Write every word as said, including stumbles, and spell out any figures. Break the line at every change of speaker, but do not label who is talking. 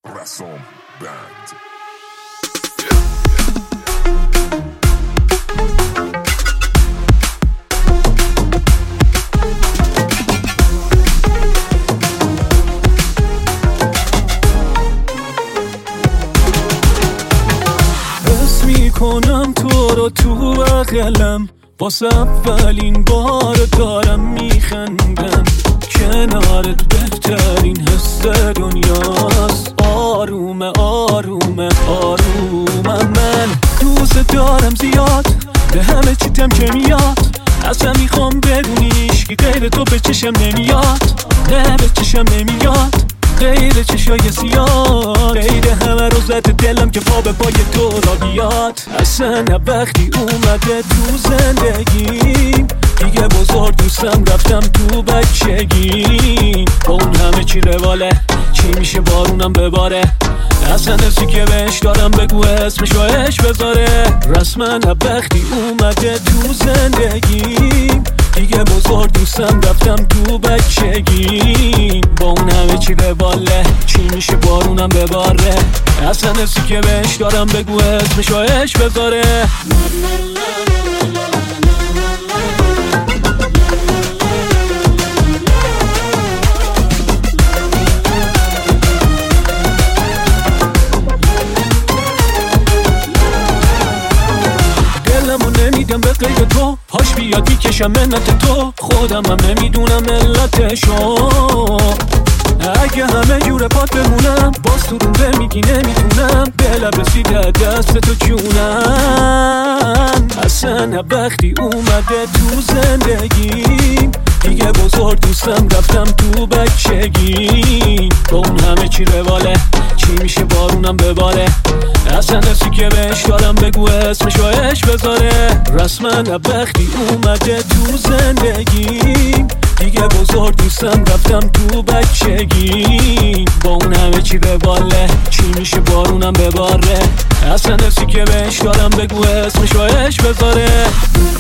رسام بند.
حس میکنم تو رو تو بغلم، واسه اولین بار دارم میخندم. کنارت بهترین حس دنیاست. آرومه آرومه آرومم، من دوست دارم زیاد، به همه چیتم که میاد. اصلا میخوام بدونیش که غیر تو به چشم نمیاد. نه به چشم نمیاد غیر چشای سیاه، غیر همه رو زده دلم که پا به پای تو را بیاد. اصلا وقتی اومده تو زندگی دیگه بزرگ دوستم رفتم تو بچگی. با اون همه چی رواله، چی میشه بارونم بباره. اصلا حسی که بهش دارم بگو اسمشو اش بذاره. رسما وقتی اومده تو زندگی دیگه بزرگ دوستم رفتم تو بچگی. با اون همه چی رواله، چی میشه بارونم بباره. اصلا حسی که بهش دارم بگو اسمشو اش بذاره. نمیدم به غیر تو، پاش بیاد میکشم منت تو. خودم هم نمیدونم علتشو. اگه همه جور پات بمونم باز تو رو میگی نمیتونم. به لب رسیده دست تو جونم. اصلا وقتی اومده تو زندگی دیگه بزرگ دوستم رفتم تو بچگی. با اون همه چی رواله، چی میشه بارونم بباره. اصلا حسی که بهش دارم بگو اسمشو اش بذاره. رسما وقتی اومده تو زندگی دیگه بزرگ دوستم رفتم تو بچگی. با اون همه چی رواله، چی میشه بارونم بباره. اصلا حسی که بهش دارم بگو اسمشو اش بذاره.